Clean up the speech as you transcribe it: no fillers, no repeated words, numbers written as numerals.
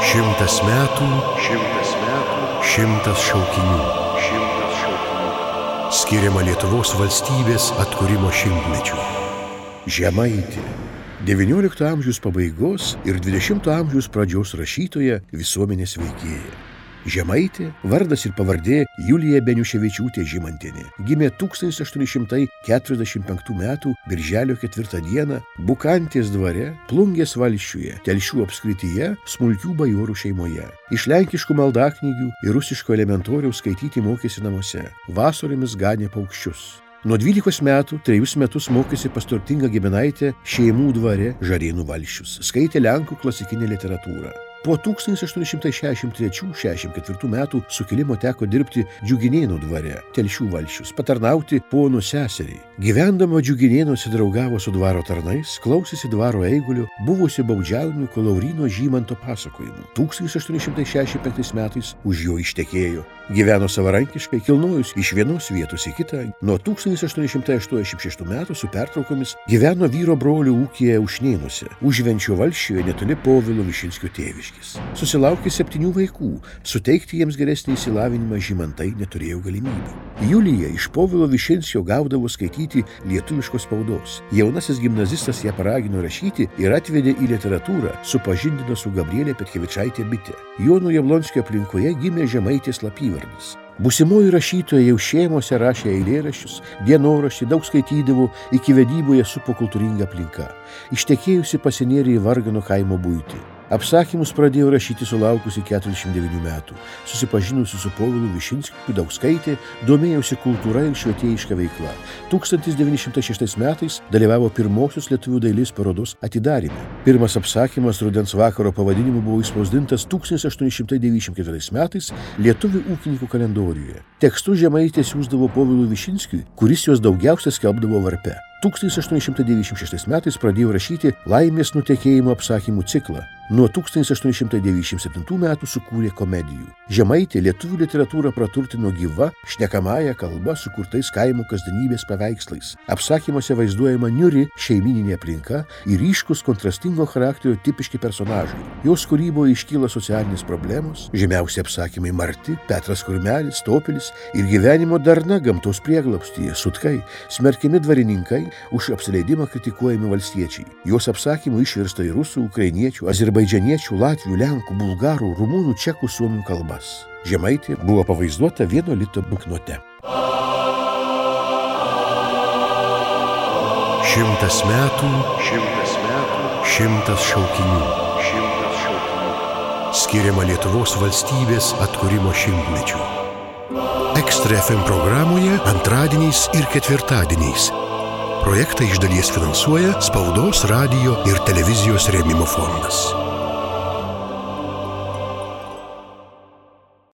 100 metų, 100 šaukinių. Skiriama Lietuvos valstybės atkūrimo 100-mečiui. Žemaitė. XIX amžiaus pabaigos ir XX amžiaus pradžios rašytoja, visuomenės veikėja. Žemaitė, vardas ir pavardė Julija Beniuševičiūtė Žimantienė, gimė 1845 metų birželio 4 dieną Bukantės dvare, Plungės valsčiuje, Telšių apskrityje, smulkių bajorų šeimoje. Iš lenkiškų maldaknygių ir rusiško elementoriaus skaityti mokėsi namuose, vasaromis ganė paukščius. Nuo 12 metų 3 metus mokėsi pas turtingą giminaitę Šeimų dvare Žarėnų valsčius, skaitė lenkų klasikinę literatūrą. Po 1863–64 metų sukilimo teko dirbti Džiuginėnų dvare, Telšių valsčius, patarnauti ponų seseriai. Gyvendama Džiuginėnuose draugavo su dvaro tarnais, klausėsi dvaro eigulio, buvusio baudžiaunininko Lauryno Žymanto pasakojimų. 1865 metais už jo ištekėjo. Gyveno savarankiškai, kilnojus iš vienos vietos į kitą. Nuo 1886 metų su pertraukomis gyveno vyro brolio ūkyje Ušnėnuose, Užvenčio valsčiuje netoli Povilo Višinskio tėviškės. Susilaukė 7 vaikų, suteikti jiems geresnį išsilavinimą Žymantai neturėjo galimybių. Julija iš Povilo Višinskio gaudavo skaityti lietuviškos spaudos. Jaunasis gimnazistas ją paragino rašyti ir atvedė į literatūrą, supažindino su Gabrielė Petkevičaitė Bitė. Jono Jablonskio aplinkoje gimė Žemaitės slapyvardis. Būsimoji rašytoja jau šeimose rašė eilėraščius, dienoraštį, daug skaitydavo, iki vedyboje supo kultūringa aplinka. Ištekėjusi pasinėrė į vargano kaimo buitį. Apsakymus pradėjo rašyti sulaukusi 49 metų. Susipažinusi su Povilu Višinskiu, daug skaitė, domėjosi kultūra ir švietėjiška veikla. 1906 metais dalyvavo pirmosios lietuvių dailės parodos atidaryme. Pirmas apsakymas Rudens vakaro pavadinimu buvo išspausdintas 1894 metais Lietuvių ūkininkų kalendoriuje. Tekstus Žemaitė siųsdavo Povilui Višinskiui, kuris juos daugiausia skelbdavo Varpe. 1896 metais pradėjo rašyti Laimės nutekėjimo apsakymų ciklą. Nuo 1897 metų sukūrė komedijų. Žemaitė lietuvių literatūrą praturtino gyva, šnekamąja kalba sukurtais kaimo kasdienybės paveikslais. Apsakymuose vaizduojama niūri šeimyninė aplinka ir ryškus kontrastingo charakterio tipiški personažai. Jos kūryboje iškyla socialinės problemos, žymiausi apsakymai Marti, Petras Kurmelis, Topelis ir gyvenimo darna gamtos prieglobstyje, Sutkai, smerkiami dvarininkai, už apsileidimą kritikuojami valstiečiai. Jos apsakymų išversta į rusų, ukrainiečių, azerbaidžianiečių, latvių, lenkų, bulgarų, rumunų, čekų, suomių kalbas. Žemaitė buvo pavaizduota 1 lito banknote. 100 metų, 100 šaukinių. Skiriama Lietuvos valstybės atkūrimo 100-mečiui. Ekstra FM programoje antradieniais ir ketvirtadieniais. Projektą iš dalies finansuoja Spaudos, radijo ir televizijos rėmimo fondas.